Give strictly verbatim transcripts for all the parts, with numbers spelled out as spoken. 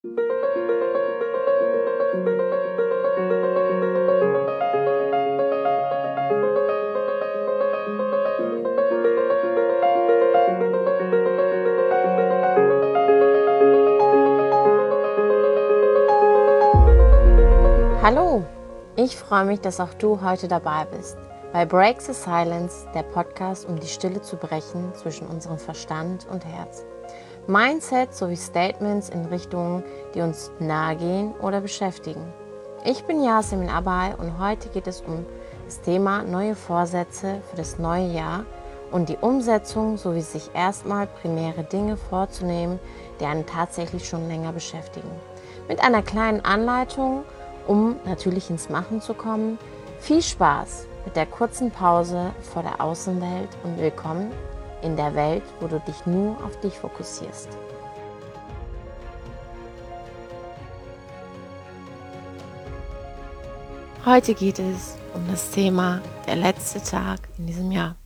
Hallo, ich freue mich, dass auch du heute dabei bist bei Break the Silence, der Podcast, um die Stille zu brechen zwischen unserem Verstand und Herz. Mindset sowie Statements in Richtungen, die uns nahegehen oder beschäftigen. Ich bin Yasemin Abay und heute geht es um das Thema neue Vorsätze für das neue Jahr und die Umsetzung sowie sich erstmal primäre Dinge vorzunehmen, die einen tatsächlich schon länger beschäftigen. Mit einer kleinen Anleitung, um natürlich ins Machen zu kommen. Viel Spaß mit der kurzen Pause vor der Außenwelt und willkommen in der Welt, wo du dich nur auf dich fokussierst. Heute geht es um das Thema der letzte Tag in diesem Jahr.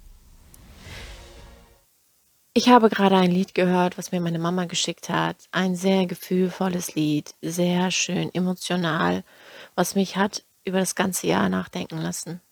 Ich habe gerade ein Lied gehört, was mir meine Mama geschickt hat. Ein sehr gefühlvolles Lied, sehr schön emotional, was mich hat über das ganze Jahr nachdenken lassen.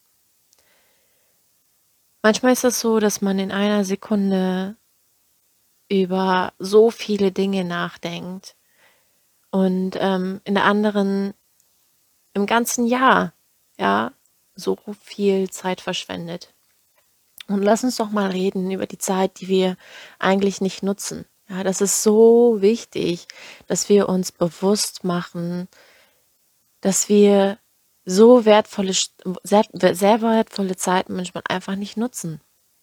Manchmal ist es so, dass man in einer Sekunde über so viele Dinge nachdenkt und ähm, in der anderen im ganzen Jahr, ja, so viel Zeit verschwendet. Und lass uns doch mal reden über die Zeit, die wir eigentlich nicht nutzen. Ja, das ist so wichtig, dass wir uns bewusst machen, dass wir so wertvolle, sehr, sehr wertvolle Zeit manchmal einfach nicht nutzen.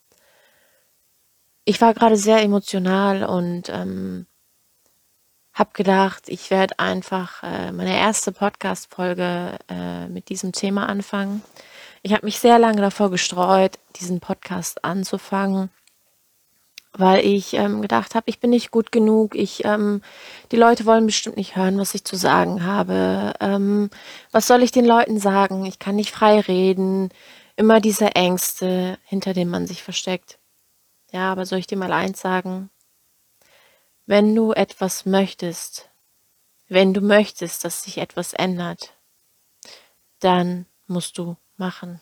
Ich war gerade sehr emotional und ähm, habe gedacht, ich werde einfach äh, meine erste Podcast-Folge äh, mit diesem Thema anfangen. Ich habe mich sehr lange davor gestreut, diesen Podcast anzufangen, weil ich ähm, gedacht habe, ich bin nicht gut genug. Ich, ähm, die Leute wollen bestimmt nicht hören, was ich zu sagen habe. Ähm, was soll ich den Leuten sagen? Ich kann nicht frei reden. Immer diese Ängste, hinter denen man sich versteckt. Ja, aber soll ich dir mal eins sagen? Wenn du etwas möchtest, wenn du möchtest, dass sich etwas ändert, dann musst du machen.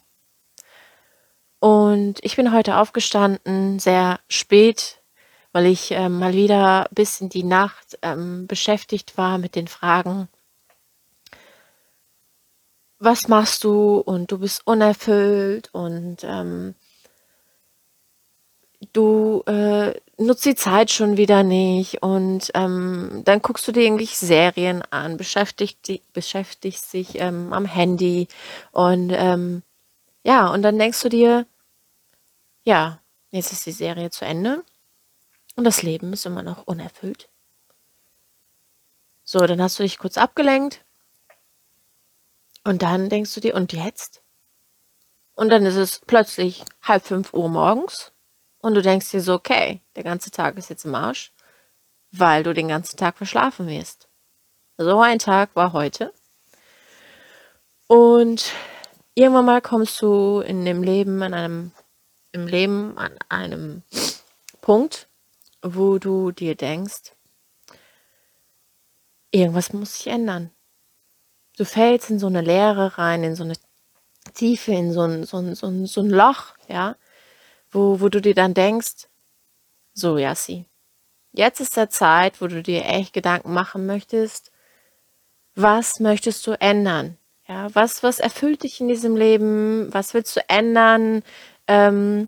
Und ich bin heute aufgestanden, sehr spät, weil ich äh, mal wieder bis in die Nacht ähm, beschäftigt war mit den Fragen, was machst du und du bist unerfüllt und ähm, du äh, nutzt die Zeit schon wieder nicht und ähm, dann guckst du dir irgendwie Serien an, beschäftigst, di- beschäftigst dich ähm, am Handy und ähm, ja, und dann denkst du dir, ja, jetzt ist die Serie zu Ende und das Leben ist immer noch unerfüllt. So, dann hast du dich kurz abgelenkt und dann denkst du dir, und jetzt? Und dann ist es plötzlich halb fünf Uhr morgens und du denkst dir so, okay, der ganze Tag ist jetzt im Arsch, weil du den ganzen Tag verschlafen wirst. So ein Tag war heute. Und irgendwann mal kommst du in dem Leben an einem, im Leben an einem Punkt, wo du dir denkst, irgendwas muss sich ändern. Du fällst in so eine Leere rein, in so eine Tiefe, in so ein, so ein, so ein, so ein Loch, ja, wo, wo du dir dann denkst, so, Yassi, jetzt ist der Zeit, wo du dir echt Gedanken machen möchtest, was möchtest du ändern? Ja, was, was erfüllt dich in diesem Leben? Was willst du ändern? Ähm,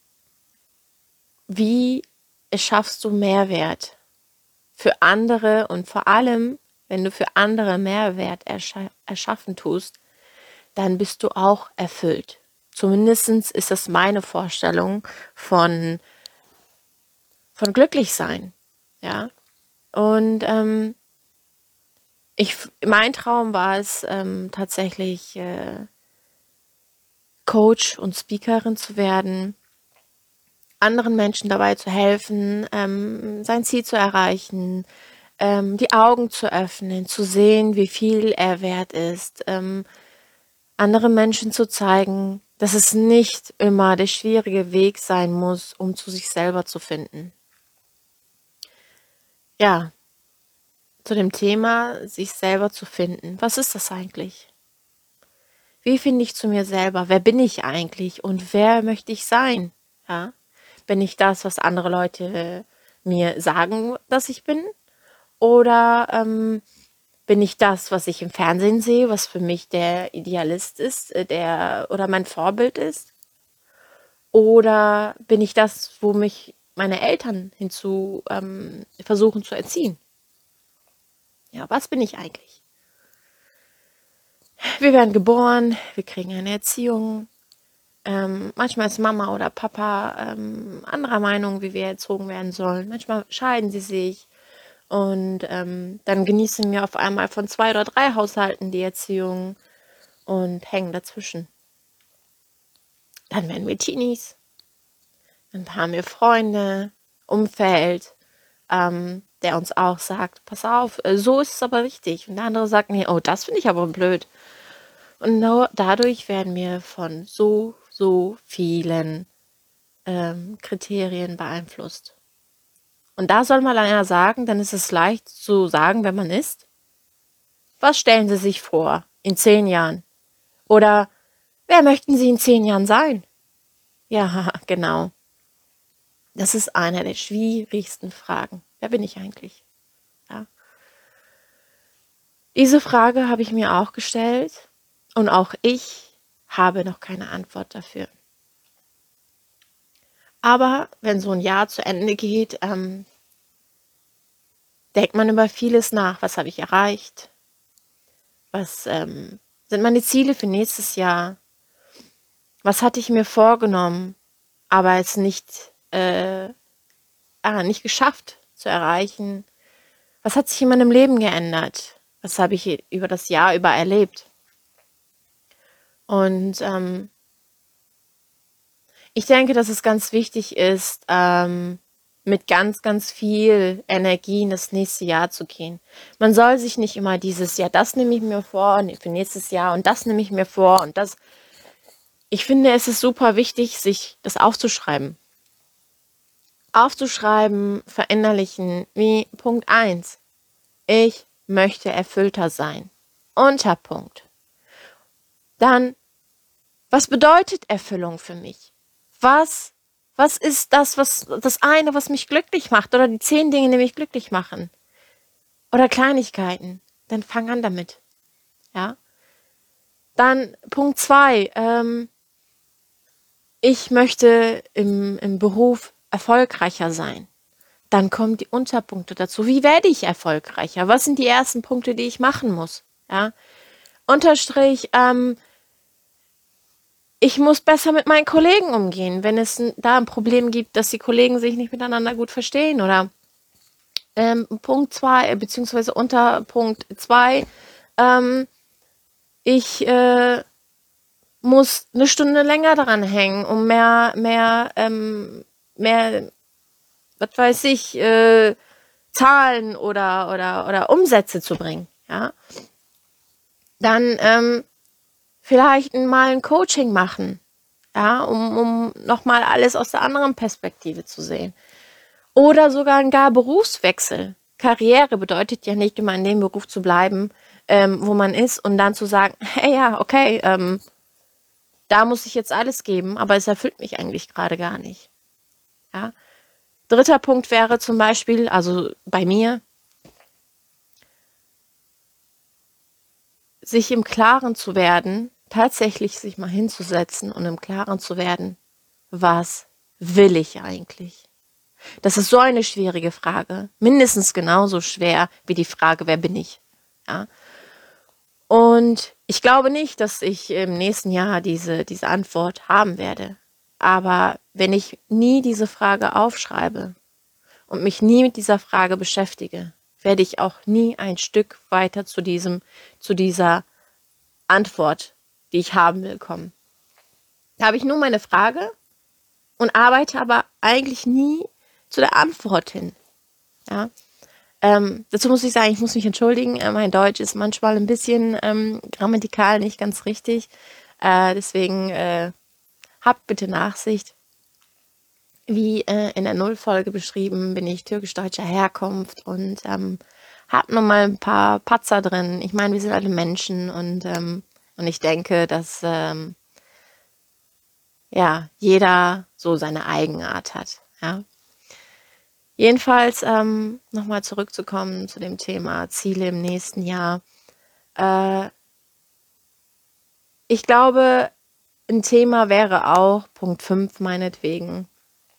wie schaffst du Mehrwert für andere und vor allem, wenn du für andere Mehrwert erscha erschaffen tust, dann bist du auch erfüllt. Zumindest ist das meine Vorstellung von, von glücklich sein. Ja. Und ähm, ich, mein Traum war es ähm, tatsächlich, äh, Coach und Speakerin zu werden, anderen Menschen dabei zu helfen, ähm, sein Ziel zu erreichen, ähm, die Augen zu öffnen, zu sehen, wie viel er wert ist, ähm, anderen Menschen zu zeigen, dass es nicht immer der schwierige Weg sein muss, um zu sich selber zu finden. Ja, zu dem Thema, sich selber zu finden. Was ist das eigentlich? Wie finde ich zu mir selber? Wer bin ich eigentlich und wer möchte ich sein? Ja? Bin ich das, was andere Leute mir sagen, dass ich bin? Oder ähm, bin ich das, was ich im Fernsehen sehe, was für mich der Idealist ist, äh, der oder mein Vorbild ist? Oder bin ich das, wo mich meine Eltern hinzu ähm, versuchen zu erziehen? Ja, was bin ich eigentlich? Wir werden geboren, wir kriegen eine Erziehung. Ähm, manchmal ist Mama oder Papa ähm, anderer Meinung, wie wir erzogen werden sollen. Manchmal scheiden sie sich und ähm, dann genießen wir auf einmal von zwei oder drei Haushalten die Erziehung und hängen dazwischen. Dann werden wir Teenies, dann haben wir Freunde, Umfeld, ähm, der uns auch sagt, pass auf, äh, so ist es aber richtig. Und der andere sagt, nee, oh, das finde ich aber blöd. Und no, dadurch werden wir von so, so vielen ähm, Kriterien beeinflusst. Und da soll mal einer sagen, dann ist es leicht zu sagen, wenn man ist. Was stellen Sie sich vor in zehn Jahren? Oder wer möchten Sie in zehn Jahren sein? Ja, genau. Das ist eine der schwierigsten Fragen. Wer bin ich eigentlich? Ja. Diese Frage habe ich mir auch gestellt und auch ich habe noch keine Antwort dafür. Aber wenn so ein Jahr zu Ende geht, ähm, denkt man über vieles nach. Was habe ich erreicht? Was ähm, sind meine Ziele für nächstes Jahr? Was hatte ich mir vorgenommen, aber es nicht, äh, ah, nicht geschafft zu erreichen? Was hat sich in meinem Leben geändert? Was habe ich über das Jahr über erlebt? Und ähm, ich denke, dass es ganz wichtig ist, ähm, mit ganz, ganz viel Energie in das nächste Jahr zu gehen. Man soll sich nicht immer dieses Jahr, das nehme ich mir vor für nächstes Jahr und das nehme ich mir vor und das. Ich finde, es ist super wichtig, sich das aufzuschreiben. Aufzuschreiben, verinnerlichen, wie Punkt eins. Ich möchte erfüllter sein. Unterpunkt. Dann, was bedeutet Erfüllung für mich? Was, was ist das, was, das eine, was mich glücklich macht? Oder die zehn Dinge, die mich glücklich machen? Oder Kleinigkeiten? Dann fang an damit. Ja? Dann Punkt zwei. Ähm, ich möchte im, im Beruf erfolgreicher sein. Dann kommen die Unterpunkte dazu. Wie werde ich erfolgreicher? Was sind die ersten Punkte, die ich machen muss? Ja? Unterstrich, ähm, ich muss besser mit meinen Kollegen umgehen, wenn es da ein Problem gibt, dass die Kollegen sich nicht miteinander gut verstehen. Oder ähm, Punkt zwei, beziehungsweise unter Punkt zwei, ähm, ich äh, muss eine Stunde länger dran hängen, um mehr, mehr, ähm, mehr, was weiß ich, äh, Zahlen oder, oder, oder Umsätze zu bringen. Ja? Dann ähm, vielleicht mal ein Coaching machen, ja, um, um nochmal alles aus der anderen Perspektive zu sehen. Oder sogar ein gar Berufswechsel. Karriere bedeutet ja nicht immer in dem Beruf zu bleiben, ähm, wo man ist und dann zu sagen, hey ja, okay, ähm, da muss ich jetzt alles geben, aber es erfüllt mich eigentlich gerade gar nicht. Ja? Dritter Punkt wäre zum Beispiel, also bei mir, sich im Klaren zu werden, tatsächlich sich mal hinzusetzen und im Klaren zu werden, was will ich eigentlich? Das ist so eine schwierige Frage, mindestens genauso schwer wie die Frage, wer bin ich? Ja? Und ich glaube nicht, dass ich im nächsten Jahr diese, diese Antwort haben werde. Aber wenn ich nie diese Frage aufschreibe und mich nie mit dieser Frage beschäftige, werde ich auch nie ein Stück weiter zu diesem, zu dieser Antwort, die ich haben will, kommen. Da habe ich nur meine Frage und arbeite aber eigentlich nie zu der Antwort hin. Ja? Ähm, dazu muss ich sagen, ich muss mich entschuldigen, äh, mein Deutsch ist manchmal ein bisschen ähm, grammatikal nicht ganz richtig. Äh, deswegen äh, habt bitte Nachsicht. Wie äh, in der Nullfolge beschrieben, bin ich türkisch-deutscher Herkunft und ähm, hat nun mal ein paar Patzer drin. Ich meine, wir sind alle Menschen und, ähm, und ich denke, dass ähm, ja, jeder so seine Eigenart hat. Ja. Jedenfalls ähm, nochmal zurückzukommen zu dem Thema Ziele im nächsten Jahr. Äh, ich glaube, ein Thema wäre auch, Punkt fünf meinetwegen,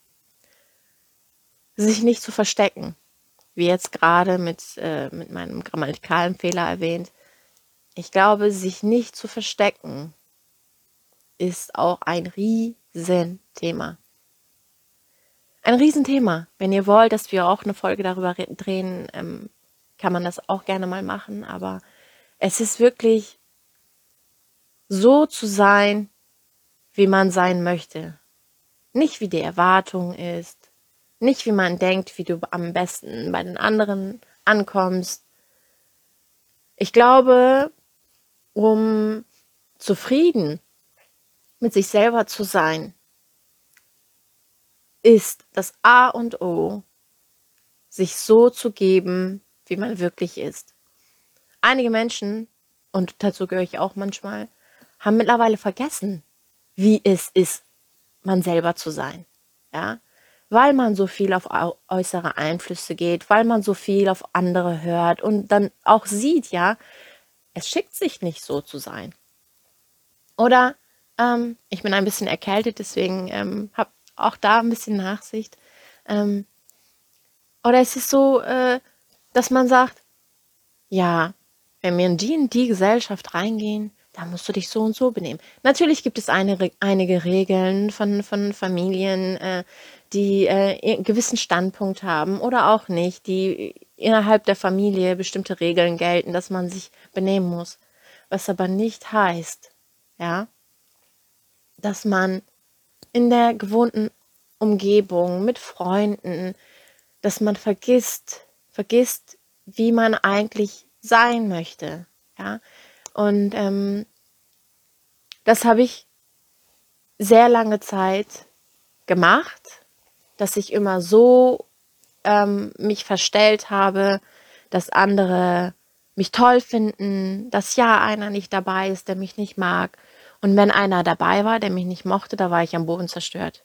sich nicht zu verstecken. Wie jetzt gerade mit, äh, mit meinem grammatikalen Fehler erwähnt. Ich glaube, sich nicht zu verstecken ist auch ein Riesenthema. Ein Riesenthema. Wenn ihr wollt, dass wir auch eine Folge darüber re- drehen, ähm, kann man das auch gerne mal machen. Aber es ist wirklich so zu sein, wie man sein möchte. Nicht wie die Erwartung ist. Nicht wie man denkt, wie du am besten bei den anderen ankommst. Ich glaube, um zufrieden mit sich selber zu sein, ist das A und O, sich so zu geben, wie man wirklich ist. Einige Menschen, und dazu gehöre ich auch manchmal, haben mittlerweile vergessen, wie es ist, man selber zu sein. Ja? Weil man so viel auf au- äußere Einflüsse geht, weil man so viel auf andere hört und dann auch sieht, ja, es schickt sich nicht so zu sein. Oder ähm, ich bin ein bisschen erkältet, deswegen ähm, habe auch da ein bisschen Nachsicht. Ähm, oder es ist so, äh, dass man sagt, ja, wenn wir in die und die Gesellschaft reingehen, da musst du dich so und so benehmen. Natürlich gibt es eine, Re- einige Regeln von, von Familien, äh, die äh, einen gewissen Standpunkt haben oder auch nicht, die innerhalb der Familie bestimmte Regeln gelten, dass man sich benehmen muss. Was aber nicht heißt, ja, dass man in der gewohnten Umgebung mit Freunden, dass man vergisst, vergisst, wie man eigentlich sein möchte. Ja? Und ähm, das habe ich sehr lange Zeit gemacht, dass ich immer so ähm, mich verstellt habe, dass andere mich toll finden, dass ja einer nicht dabei ist, der mich nicht mag. Und wenn einer dabei war, der mich nicht mochte, da war ich am Boden zerstört.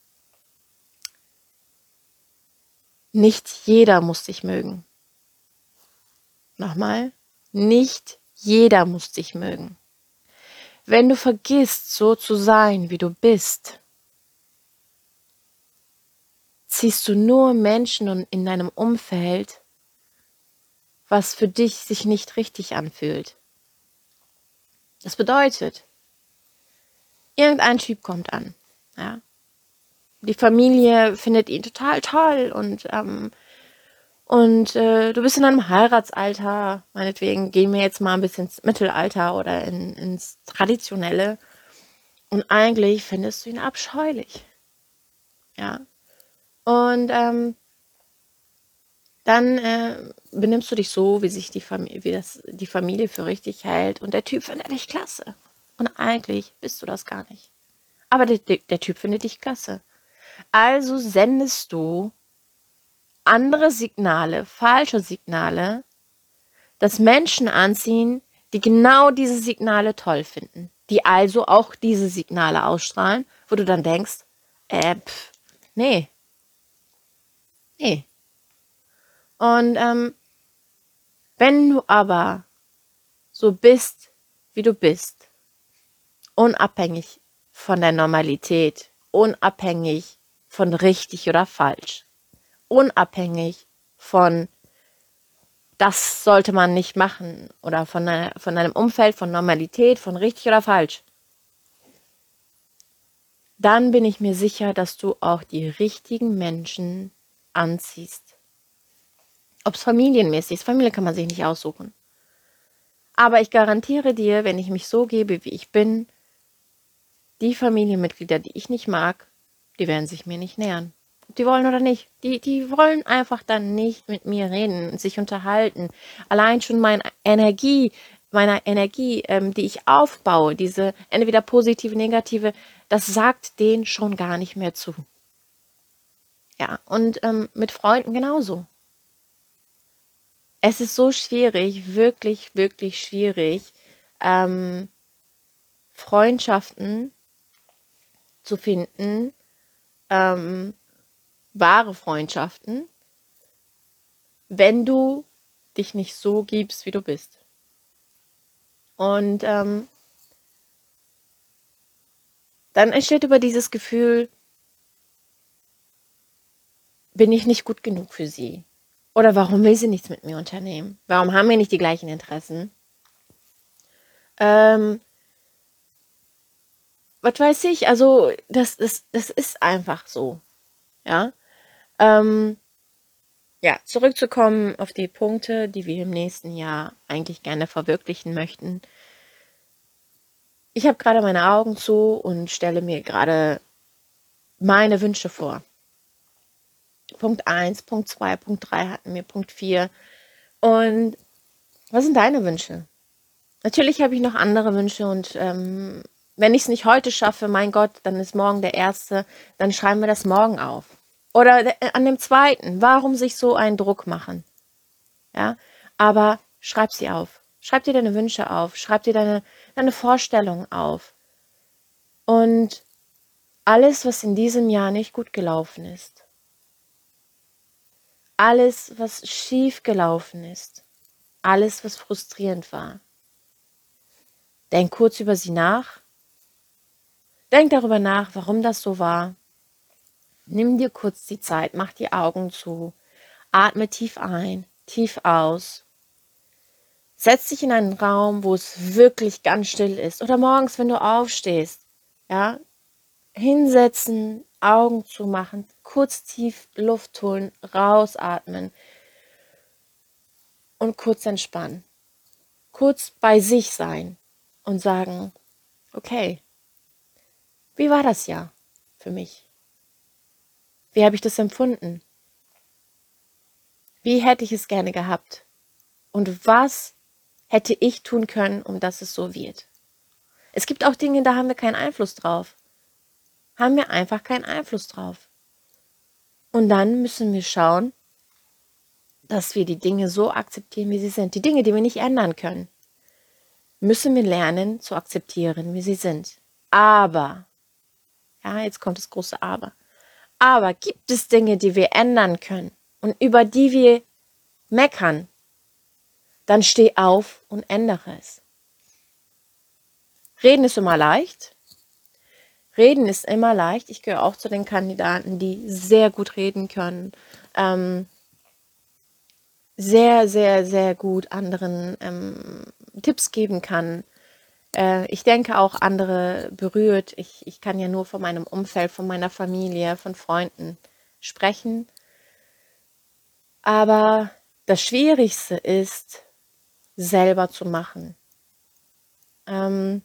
Nicht jeder muss dich mögen. Nochmal, nicht jeder muss dich mögen. Wenn du vergisst, so zu sein, wie du bist, ziehst du nur Menschen in deinem Umfeld, was für dich sich nicht richtig anfühlt. Das bedeutet, irgendein Typ kommt an. Ja? Die Familie findet ihn total toll und, ähm, und äh, du bist in einem Heiratsalter, meinetwegen gehen wir jetzt mal ein bisschen ins Mittelalter oder in, ins Traditionelle und eigentlich findest du ihn abscheulich. Ja? Und ähm, dann äh, benimmst du dich so, wie sich die Familie, wie das die Familie für richtig hält. Und der Typ findet dich klasse. Und eigentlich bist du das gar nicht. Aber der, der, der Typ findet dich klasse. Also sendest du andere Signale, falsche Signale, dass Menschen anziehen, die genau diese Signale toll finden. Die also auch diese Signale ausstrahlen, wo du dann denkst, äh, pff, nee, nee. Und ähm, wenn du aber so bist, wie du bist, unabhängig von der Normalität, unabhängig von richtig oder falsch, unabhängig von das sollte man nicht machen oder von, einer, von einem Umfeld, von Normalität, von richtig oder falsch, dann bin ich mir sicher, dass du auch die richtigen Menschen anziehst. Ob es familienmäßig ist, Familie kann man sich nicht aussuchen. Aber ich garantiere dir, wenn ich mich so gebe, wie ich bin, die Familienmitglieder, die ich nicht mag, die werden sich mir nicht nähern. Ob die wollen oder nicht. Die, die wollen einfach dann nicht mit mir reden und sich unterhalten. Allein schon meine Energie, meiner Energie, ähm, die ich aufbaue, diese entweder positive, negative, das sagt denen schon gar nicht mehr zu. Ja, und ähm, mit Freunden genauso. es ist so schwierig, wirklich, wirklich schwierig, ähm, Freundschaften zu finden, ähm, wahre Freundschaften, wenn du dich nicht so gibst, wie du bist. Und ähm, dann entsteht über dieses Gefühl, bin ich nicht gut genug für sie? Oder warum will sie nichts mit mir unternehmen? Warum haben wir nicht die gleichen Interessen? Ähm, was weiß ich, also das, das, das ist einfach so. Ja. Ähm, ja, zurückzukommen auf die Punkte, die wir im nächsten Jahr eigentlich gerne verwirklichen möchten. Ich habe gerade meine Augen zu und stelle mir gerade meine Wünsche vor. Punkt eins, Punkt zwei, Punkt drei hatten wir, Punkt vier. Und was sind deine Wünsche? Natürlich habe ich noch andere Wünsche und ähm, wenn ich es nicht heute schaffe, mein Gott, dann ist morgen der erste, dann schreiben wir das morgen auf. Oder de- an dem zweiten, warum sich so einen Druck machen? Ja, aber schreib sie auf. Schreib dir deine Wünsche auf. Schreib dir deine, deine Vorstellungen auf. Und alles, was in diesem Jahr nicht gut gelaufen ist, alles, was schief gelaufen ist, alles, was frustrierend war, denk kurz über sie nach. Denk darüber nach, warum das so war. Nimm dir kurz die Zeit, mach die Augen zu, atme tief ein, tief aus. Setz dich in einen Raum, wo es wirklich ganz still ist. Oder morgens, wenn du aufstehst, ja, hinsetzen, Augen zumachen, kurz tief Luft holen, rausatmen und kurz entspannen. Kurz bei sich sein und sagen, okay, wie war das Jahr für mich? Wie habe ich das empfunden? Wie hätte ich es gerne gehabt? Und was hätte ich tun können, um dass es so wird? Es gibt auch Dinge, da haben wir keinen Einfluss drauf. Haben wir einfach keinen Einfluss drauf. Und dann müssen wir schauen, dass wir die Dinge so akzeptieren, wie sie sind. Die Dinge, die wir nicht ändern können, müssen wir lernen zu akzeptieren, wie sie sind. Aber, ja, jetzt kommt das große Aber. Aber gibt es Dinge, die wir ändern können und über die wir meckern, dann steh auf und ändere es. Reden ist immer leicht. Reden ist immer leicht. Ich gehöre auch zu den Kandidaten, die sehr gut reden können. Ähm, sehr, sehr, sehr gut anderen ähm, Tipps geben kann. Äh, ich denke auch andere berührt. Ich, ich kann ja nur von meinem Umfeld, von meiner Familie, von Freunden sprechen. Aber das Schwierigste ist, selber zu machen. Ähm,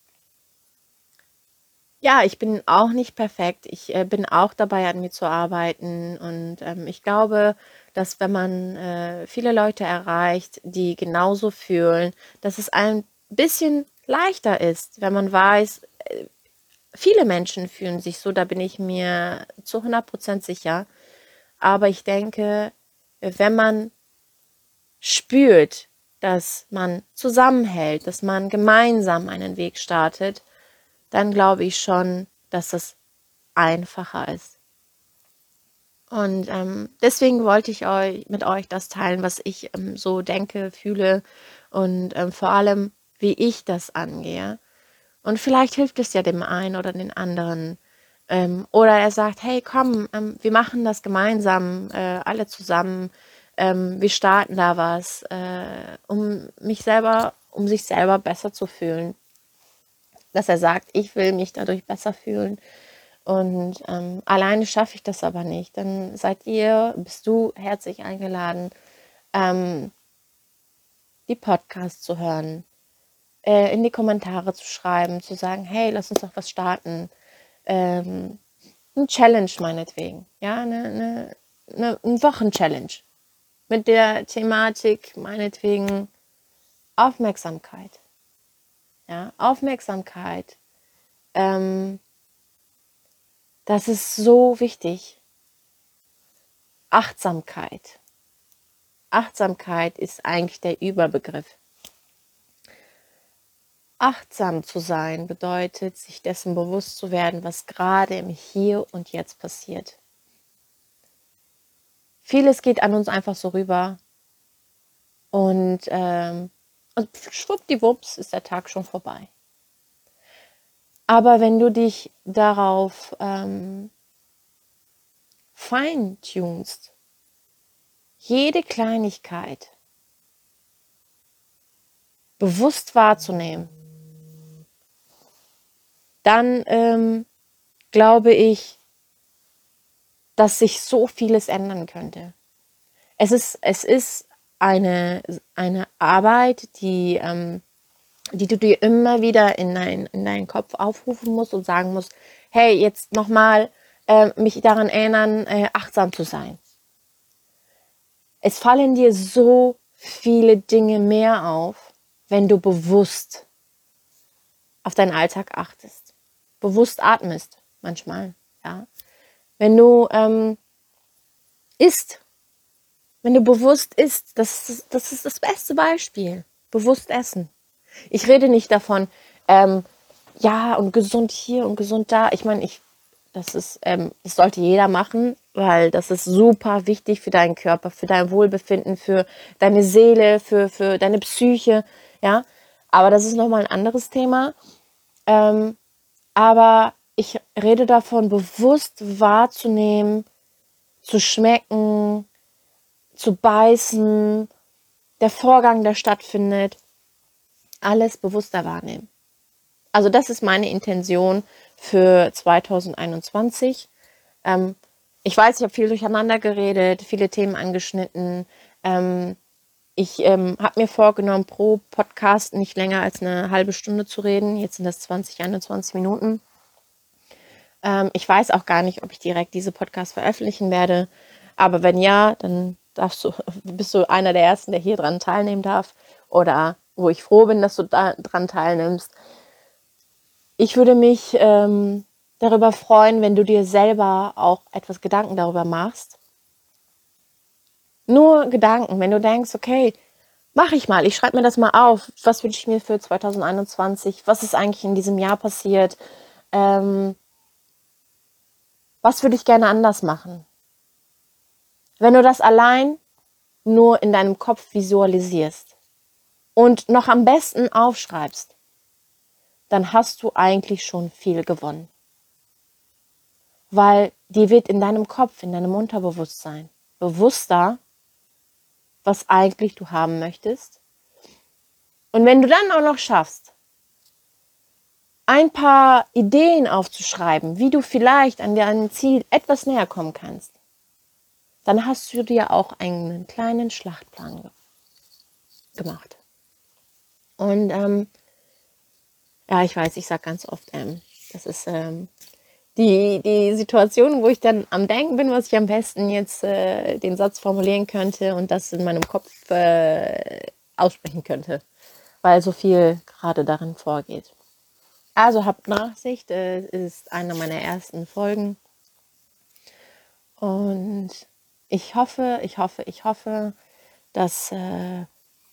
ja, ich bin auch nicht perfekt. Ich äh, bin auch dabei, an mir zu arbeiten. Und ähm, ich glaube, dass wenn man äh, viele Leute erreicht, die genauso fühlen, dass es ein bisschen leichter ist, wenn man weiß, äh, viele Menschen fühlen sich so, da bin ich mir zu hundert Prozent sicher. Aber ich denke, wenn man spürt, dass man zusammenhält, dass man gemeinsam einen Weg startet, dann glaube ich schon, dass das einfacher ist. Und ähm, deswegen wollte ich euch mit euch das teilen, was ich ähm, so denke, fühle und ähm, vor allem, wie ich das angehe. Und vielleicht hilft es ja dem einen oder den anderen. Ähm, oder er sagt, hey, komm, ähm, wir machen das gemeinsam, äh, alle zusammen. Ähm, wir starten da was, äh, um mich selber, um sich selber besser zu fühlen. Dass er sagt, ich will mich dadurch besser fühlen. Und ähm, alleine schaffe ich das aber nicht. Dann seid ihr, bist du herzlich eingeladen, ähm, die Podcasts zu hören, äh, in die Kommentare zu schreiben, zu sagen, hey, lass uns doch was starten. Ähm, ein Challenge meinetwegen. Ja, eine, eine, eine, eine Wochenchallenge. Mit der Thematik meinetwegen Aufmerksamkeit. Ja, Aufmerksamkeit. Ähm, das ist so wichtig. Achtsamkeit. Achtsamkeit ist eigentlich der Überbegriff. Achtsam zu sein bedeutet, sich dessen bewusst zu werden, was gerade im Hier und Jetzt passiert. Vieles geht an uns einfach so rüber und, ähm, und schwuppdiwupps ist der Tag schon vorbei. Aber wenn du dich darauf ähm, feintunst, jede Kleinigkeit bewusst wahrzunehmen, dann ähm, glaube ich, dass sich so vieles ändern könnte. Es ist, es ist eine, eine Arbeit, die, ähm, die du dir immer wieder in, dein, in deinen Kopf aufrufen musst und sagen musst, hey, jetzt nochmal äh, mich daran erinnern, äh, achtsam zu sein. Es fallen dir so viele Dinge mehr auf, wenn du bewusst auf deinen Alltag achtest. Bewusst atmest manchmal, ja. Wenn du ähm, isst, wenn du bewusst isst, das ist, das ist das beste Beispiel. Bewusst essen. Ich rede nicht davon, ähm, ja, und gesund hier und gesund da. Ich meine, ich, das ist, ähm, das sollte jeder machen, weil das ist super wichtig für deinen Körper, für dein Wohlbefinden, für deine Seele, für, für deine Psyche, ja. Aber das ist nochmal ein anderes Thema. Ähm, aber ich rede davon, bewusst wahrzunehmen, zu schmecken, zu beißen, der Vorgang, der stattfindet, alles bewusster wahrnehmen. Also das ist meine Intention für zwanzig einundzwanzig. Ähm, ich weiß, ich habe viel durcheinander geredet, viele Themen angeschnitten. Ähm, ich ähm, habe mir vorgenommen, pro Podcast nicht länger als eine halbe Stunde zu reden. Jetzt sind das zwanzig, einundzwanzig Minuten. Ähm, ich weiß auch gar nicht, ob ich direkt diese Podcast veröffentlichen werde. Aber wenn ja, dann darfst du, bist du einer der Ersten, der hier dran teilnehmen darf. Oder wo ich froh bin, dass du da dran teilnimmst. Ich würde mich ähm, darüber freuen, wenn du dir selber auch etwas Gedanken darüber machst. Nur Gedanken, wenn du denkst, okay, mache ich mal, ich schreibe mir das mal auf. Was wünsche ich mir für zwanzig einundzwanzig? Was ist eigentlich in diesem Jahr passiert? Ähm, was würde ich gerne anders machen? Wenn du das allein nur in deinem Kopf visualisierst und noch am besten aufschreibst, dann hast du eigentlich schon viel gewonnen. Weil dir wird in deinem Kopf, in deinem Unterbewusstsein bewusster, was eigentlich du haben möchtest. Und wenn du dann auch noch schaffst, ein paar Ideen aufzuschreiben, wie du vielleicht an deinem Ziel etwas näher kommen kannst, dann hast du dir auch einen kleinen Schlachtplan ge- gemacht. Und ähm, ja, ich weiß, ich sage ganz oft, ähm, das ist ähm, die, die Situation, wo ich dann am Denken bin, was ich am besten jetzt äh, den Satz formulieren könnte und das in meinem Kopf äh, aussprechen könnte, weil so viel gerade darin vorgeht. Also habt Nachsicht, äh, ist eine meiner ersten Folgen und ich hoffe, ich hoffe, ich hoffe, dass äh,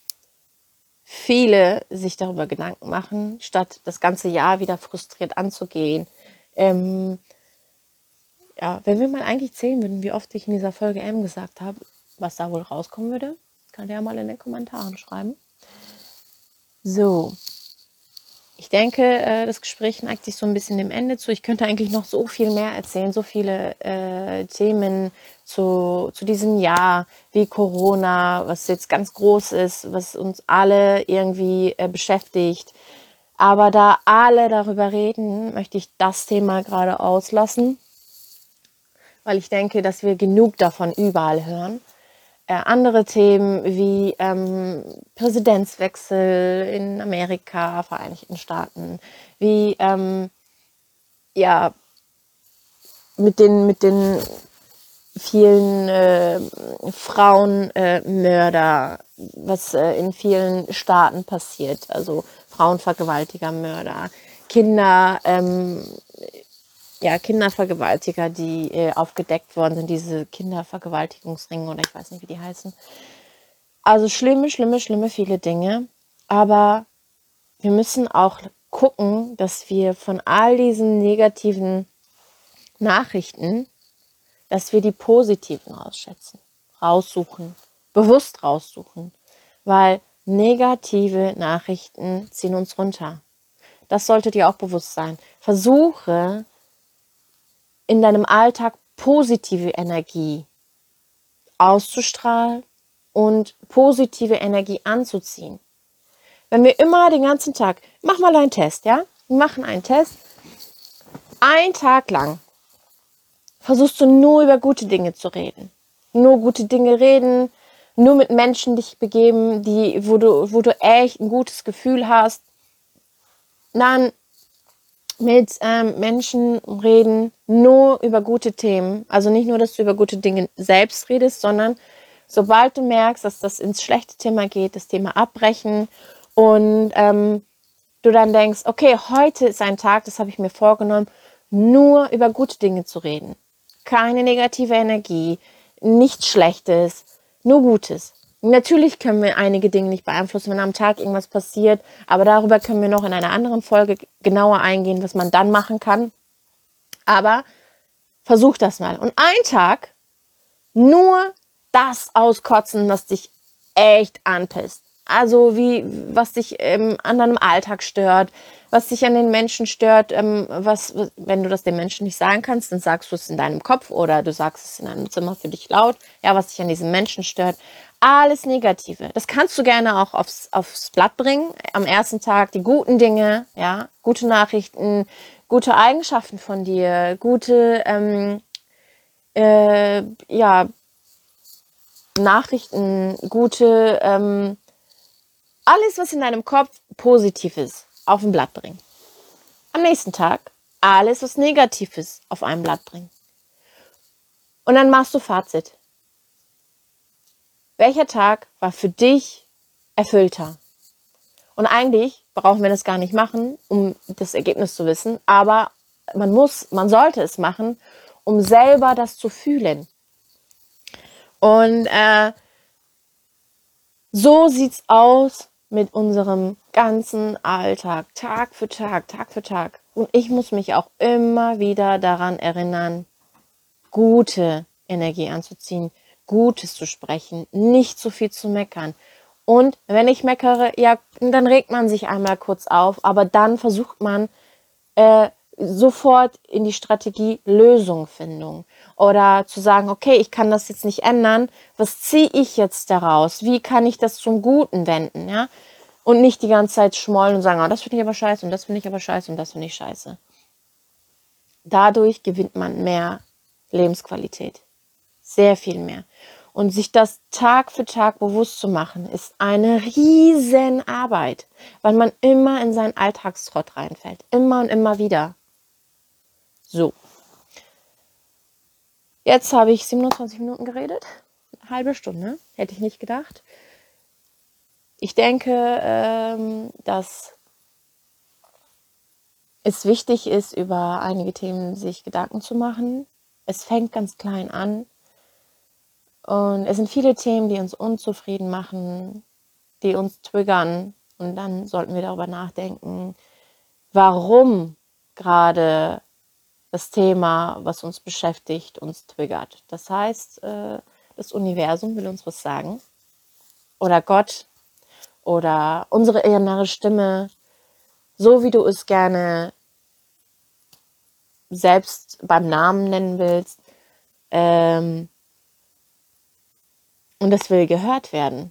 viele sich darüber Gedanken machen, statt das ganze Jahr wieder frustriert anzugehen. Ähm, ja, wenn wir mal eigentlich zählen würden, wie oft ich in dieser Folge M gesagt habe, was da wohl rauskommen würde, könnt ihr ja mal in den Kommentaren schreiben. So, ich denke, äh, das Gespräch neigt sich so ein bisschen dem Ende zu. Ich könnte eigentlich noch so viel mehr erzählen, so viele äh, Themen zu, zu diesem Jahr, wie Corona, was jetzt ganz groß ist, was uns alle irgendwie äh, beschäftigt. Aber da alle darüber reden, möchte ich das Thema gerade auslassen, weil ich denke, dass wir genug davon überall hören. Äh, andere Themen wie ähm, Präsidentswechsel in Amerika, Vereinigten Staaten, wie ähm, ja mit den mit den vielen äh, Frauenmörder, äh, was äh, in vielen Staaten passiert, also Frauenvergewaltiger, Mörder, Kinder, ähm, ja Kindervergewaltiger, die äh, aufgedeckt worden sind, diese Kindervergewaltigungsringe oder ich weiß nicht, wie die heißen. Also schlimme, schlimme, schlimme viele Dinge. Aber wir müssen auch gucken, dass wir von all diesen negativen Nachrichten, dass wir die positiven rausschätzen, raussuchen, bewusst raussuchen. Weil negative Nachrichten ziehen uns runter. Das sollte dir auch bewusst sein. Versuche in deinem Alltag positive Energie auszustrahlen und positive Energie anzuziehen. Wenn wir immer den ganzen Tag, mach mal einen Test, ja? Wir machen einen Test. Ein Tag lang versuchst du nur über gute Dinge zu reden. Nur gute Dinge reden, nur mit Menschen dich begeben, die, wo du, wo du echt ein gutes Gefühl hast. Dann mit ähm, Menschen reden, nur über gute Themen. Also nicht nur, dass du über gute Dinge selbst redest, sondern sobald du merkst, dass das ins schlechte Thema geht, das Thema abbrechen und ähm, du dann denkst, okay, heute ist ein Tag, das habe ich mir vorgenommen, nur über gute Dinge zu reden. Keine negative Energie, nichts Schlechtes, nur Gutes. Natürlich können wir einige Dinge nicht beeinflussen, wenn am Tag irgendwas passiert, aber darüber können wir noch in einer anderen Folge genauer eingehen, was man dann machen kann. Aber versuch das mal. Und einen Tag nur das auskotzen, was dich echt anpisst. Also wie, was dich ähm, an deinem Alltag stört, was dich an den Menschen stört, ähm, was, was, wenn du das den Menschen nicht sagen kannst, dann sagst du es in deinem Kopf oder du sagst es in deinem Zimmer für dich laut, ja, was dich an diesen Menschen stört. Alles Negative. Das kannst du gerne auch aufs, aufs Blatt bringen. Am ersten Tag die guten Dinge, ja, gute Nachrichten, gute Eigenschaften von dir, gute, ähm, äh, ja, Nachrichten, gute, ähm, alles, was in deinem Kopf positiv ist, auf ein Blatt bringen. Am nächsten Tag alles, was negativ ist, auf ein Blatt bringen. Und dann machst du Fazit. Welcher Tag war für dich erfüllter? Und eigentlich brauchen wir das gar nicht machen, um das Ergebnis zu wissen, aber man muss, man sollte es machen, um selber das zu fühlen. Und äh, so sieht's aus mit unserem ganzen Alltag, Tag für Tag, Tag für Tag. Und ich muss mich auch immer wieder daran erinnern, gute Energie anzuziehen, Gutes zu sprechen, nicht so viel zu meckern. Und wenn ich meckere, ja, dann regt man sich einmal kurz auf, aber dann versucht man äh, sofort in die Strategie Lösungfindung oder zu sagen, okay, ich kann das jetzt nicht ändern, was ziehe ich jetzt daraus? Wie kann ich das zum Guten wenden? Ja? Und nicht die ganze Zeit schmollen und sagen, oh, das finde ich aber scheiße und das finde ich aber scheiße und das finde ich scheiße. Dadurch gewinnt man mehr Lebensqualität. Sehr viel mehr. Und sich das Tag für Tag bewusst zu machen, ist eine riesen Arbeit, weil man immer in seinen Alltagstrott reinfällt. Immer und immer wieder. So. Jetzt habe ich siebenundzwanzig Minuten geredet. Eine halbe Stunde. Hätte ich nicht gedacht. Ich denke, ähm, dass es wichtig ist, über einige Themen sich Gedanken zu machen. Es fängt ganz klein an. Und es sind viele Themen, die uns unzufrieden machen, die uns triggern. Und dann sollten wir darüber nachdenken, warum gerade das Thema, was uns beschäftigt, uns triggert. Das heißt, das Universum will uns was sagen. Oder Gott. Oder unsere innere Stimme. So wie du es gerne selbst beim Namen nennen willst. Ähm, Und es will gehört werden.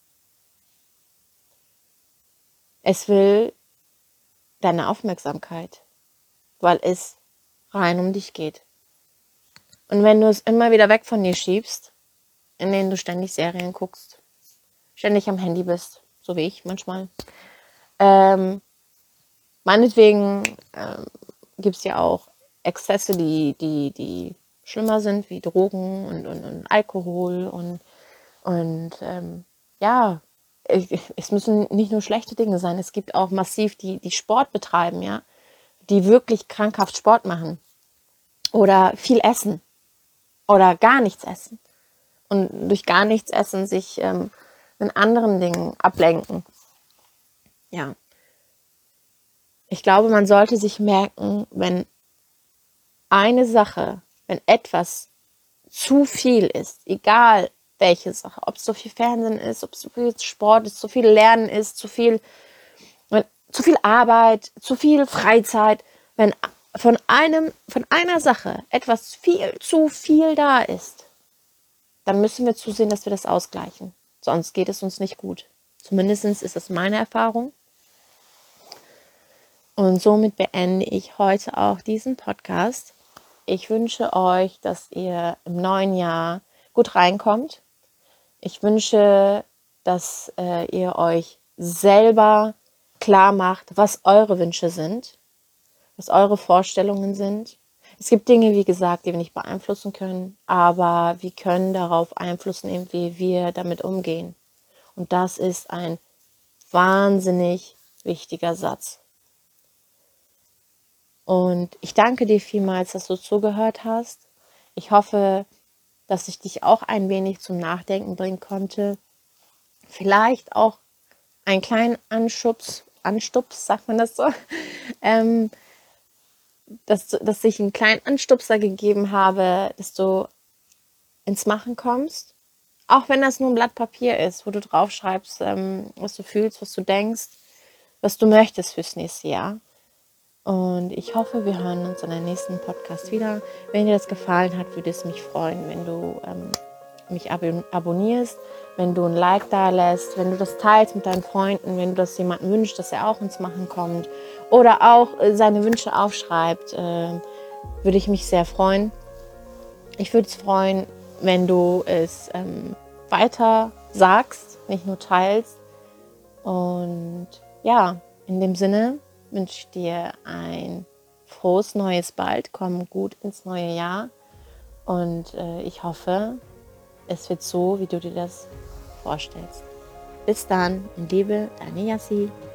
Es will deine Aufmerksamkeit, weil es rein um dich geht. Und wenn du es immer wieder weg von dir schiebst, in denen du ständig Serien guckst, ständig am Handy bist, so wie ich manchmal, ähm, meinetwegen ähm, gibt es ja auch Exzesse, die, die, die schlimmer sind, wie Drogen und, und, und Alkohol und Und ähm, ja, es müssen nicht nur schlechte Dinge sein, es gibt auch massiv die, die Sport betreiben, ja, die wirklich krankhaft Sport machen oder viel essen oder gar nichts essen und durch gar nichts essen sich ähm, mit anderen Dingen ablenken. Ja. Ich glaube, man sollte sich merken, wenn eine Sache, wenn etwas zu viel ist, egal welche Sache, ob es so viel Fernsehen ist, ob es so viel Sport ist, zu viel Lernen ist, zu viel, zu viel Arbeit, zu viel Freizeit, wenn von einem, von einer Sache etwas viel zu viel da ist, dann müssen wir zusehen, dass wir das ausgleichen. Sonst geht es uns nicht gut. Zumindest ist das meine Erfahrung. Und somit beende ich heute auch diesen Podcast. Ich wünsche euch, dass ihr im neuen Jahr gut reinkommt. Ich wünsche, dass äh, ihr euch selber klar macht, was eure Wünsche sind, was eure Vorstellungen sind. Es gibt Dinge, wie gesagt, die wir nicht beeinflussen können, aber wir können darauf einflussen, wie wir damit umgehen. Und das ist ein wahnsinnig wichtiger Satz. Und ich danke dir vielmals, dass du zugehört hast. Ich hoffe, dass ich dich auch ein wenig zum Nachdenken bringen konnte. Vielleicht auch einen kleinen Anschubs, Anstups, sagt man das so, ähm, dass, dass ich einen kleinen Anstupser gegeben habe, dass du ins Machen kommst. Auch wenn das nur ein Blatt Papier ist, wo du drauf schreibst, ähm, was du fühlst, was du denkst, was du möchtest fürs nächste Jahr. Und ich hoffe, wir hören uns in der nächsten Podcast wieder. Wenn dir das gefallen hat, würde es mich freuen, wenn du ähm, mich ab- abonnierst, wenn du ein Like da lässt, wenn du das teilst mit deinen Freunden, wenn du das jemandem wünschst, dass er auch ins Machen kommt oder auch äh, seine Wünsche aufschreibt, äh, würde ich mich sehr freuen. Ich würde es freuen, wenn du es ähm, weiter sagst, nicht nur teilst. Und ja, in dem Sinne wünsche ich dir ein frohes neues Bald. Komm gut ins neue Jahr. Und äh, ich hoffe, es wird so, wie du dir das vorstellst. Bis dann, in Liebe, deine Jassi.